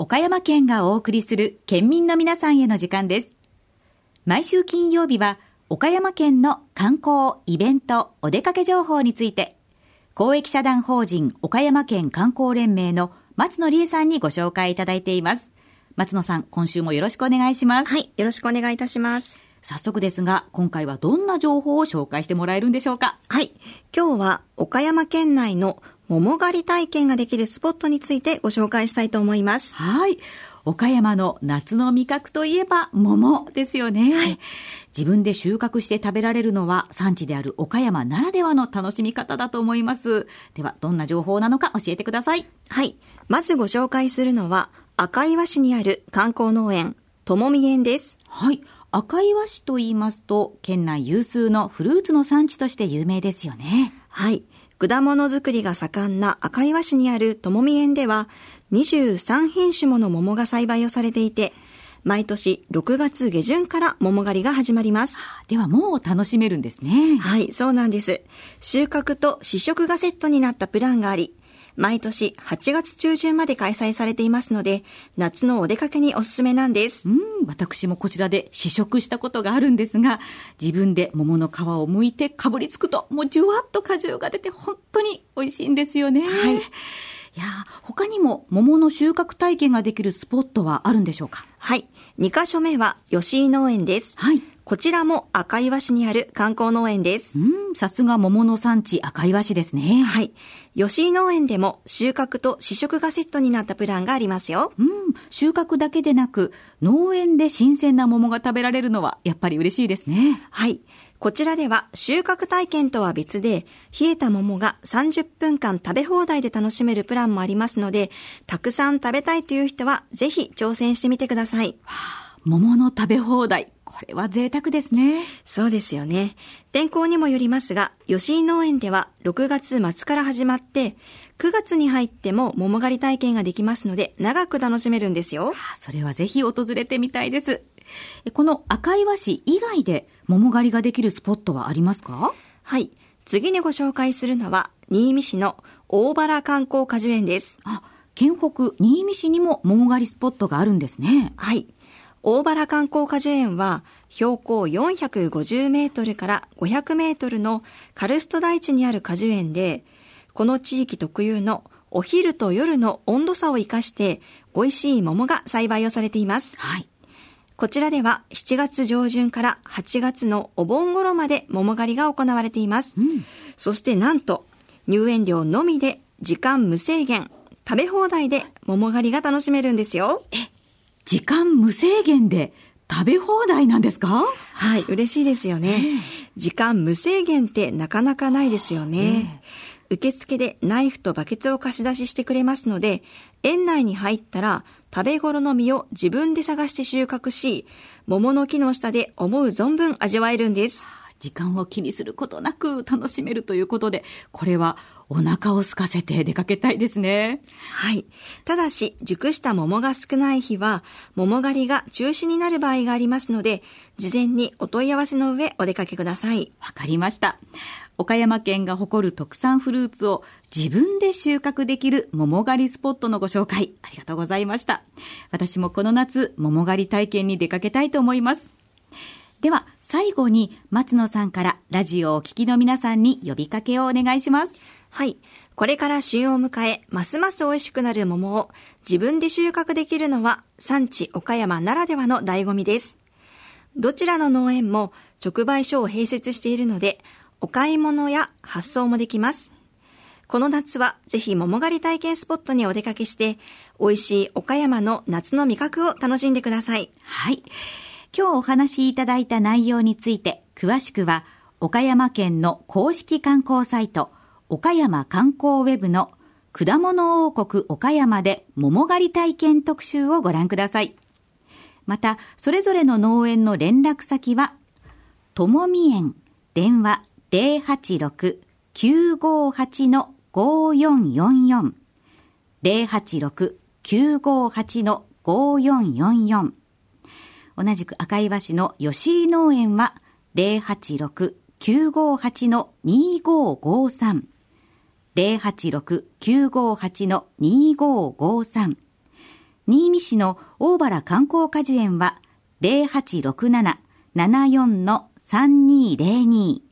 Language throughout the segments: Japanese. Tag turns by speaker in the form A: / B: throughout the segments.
A: 岡山県がお送りする県民の皆さんへの時間です。毎週金曜日は岡山県の観光、イベント、お出かけ情報について公益社団法人岡山県観光連盟の松野理恵さんにご紹介いただいています。松野さん、今週もよろしくお願いします。
B: はい、よろしくお願いいたします。
A: 早速ですが、今回はどんな情報を紹介してもらえるんでしょうか？
B: はい、今日は岡山県内の桃狩り体験ができるスポットについてご紹介したいと思います。
A: はい、岡山の夏の味覚といえば桃ですよね。はい、自分で収穫して食べられるのは産地である岡山ならではの楽しみ方だと思います。ではどんな情報なのか教えてください。
B: はい、まずご紹介するのは赤岩市にある観光農園ともみ園です。
A: はい、赤岩市と言いますと県内有数のフルーツの産地として有名ですよね。
B: はい、果物作りが盛んな赤岩市にあるともみ園では23品種もの桃が栽培をされていて、毎年6月下旬から桃狩りが始まります。
A: ではもう楽しめるんですね。
B: はい、そうなんです。収穫と試食がセットになったプランがあり、毎年8月中旬まで開催されていますので、夏のお出かけにおすすめなんです。
A: 私もこちらで試食したことがあるんですが、自分で桃の皮を剥いてかぶりつくと、もうじゅわっと果汁が出て本当に美味しいんですよね。はい。いや、他にも桃の収穫体験ができるスポットはあるんでしょうか？
B: はい。2カ所目は吉井農園です。はい。こちらも赤岩市にある観光農園です。
A: さすが桃の産地赤岩市ですね。
B: はい。吉井農園でも収穫と試食がセットになったプランがありますよ。
A: 収穫だけでなく農園で新鮮な桃が食べられるのはやっぱり嬉しいですね。
B: はい。こちらでは収穫体験とは別で冷えた桃が30分間食べ放題で楽しめるプランもありますので、たくさん食べたいという人はぜひ挑戦してみてください。
A: 桃の食べ放題、これは贅沢ですね。
B: そうですよね。天候にもよりますが、吉井農園では6月末から始まって9月に入っても桃狩り体験ができますので、長く楽しめるんですよ。
A: それはぜひ訪れてみたいです。この赤岩市以外で桃狩りができるスポットはありますか？
B: はい。次にご紹介するのは新見市の大原観光果樹園です。
A: 県北新見市にも桃狩りスポットがあるんですね。
B: はい。大原観光果樹園は標高450メートルから500メートルのカルスト大地にある果樹園で、この地域特有のお昼と夜の温度差を生かして美味しい桃が栽培をされています。はい。こちらでは7月上旬から8月のお盆頃まで桃狩りが行われています。そしてなんと入園料のみで時間無制限、食べ放題で桃狩りが楽しめるんですよ。
A: 時間無制限で食べ放題なんですか？
B: はい、嬉しいですよね。時間無制限ってなかなかないですよね。受付でナイフとバケツを貸し出ししてくれますので、園内に入ったら食べ頃の実を自分で探して収穫し、桃の木の下で思う存分味わえるんです。
A: 時間を気にすることなく楽しめるということで、これはお腹を空かせて出かけたいですね。
B: はい。ただし、熟した桃が少ない日は、桃狩りが中止になる場合がありますので、事前にお問い合わせの上お出かけください。
A: わかりました。岡山県が誇る特産フルーツを自分で収穫できる桃狩りスポットのご紹介、ありがとうございました。私もこの夏、桃狩り体験に出かけたいと思います。では最後に松野さんからラジオをお聞きの皆さんに呼びかけをお願いします。
B: はい。これから旬を迎え、ますます美味しくなる桃を自分で収穫できるのは産地岡山ならではの醍醐味です。どちらの農園も直売所を併設しているので、お買い物や発送もできます。この夏はぜひ桃狩り体験スポットにお出かけして、美味しい岡山の夏の味覚を楽しんでください。
A: はい。今日お話しいただいた内容について、詳しくは岡山県の公式観光サイト、岡山観光ウェブの果物王国岡山で桃狩り体験特集をご覧ください。また、それぞれの農園の連絡先は、ともみ園、電話 086-958-5444 086-958-5444。同じく赤岩市の吉井農園は 086-958-2553 086-958-2553。 新見市の大原観光果樹園は 0867-74-3202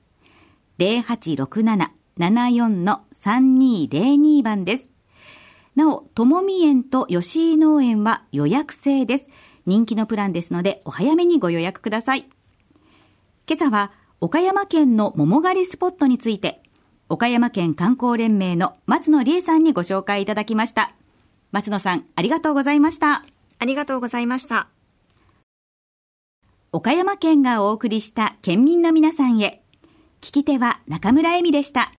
A: 0867-74-3202 番です。なお、ともみ園と吉井農園は予約制です。人気のプランですのでお早めにご予約ください。今朝は岡山県の桃狩りスポットについて岡山県観光連盟の松野理恵さんにご紹介いただきました。松野さん、ありがとうございました。
B: ありがとうございました。
A: 岡山県がお送りした県民の皆さんへ。聞き手は中村恵美でした。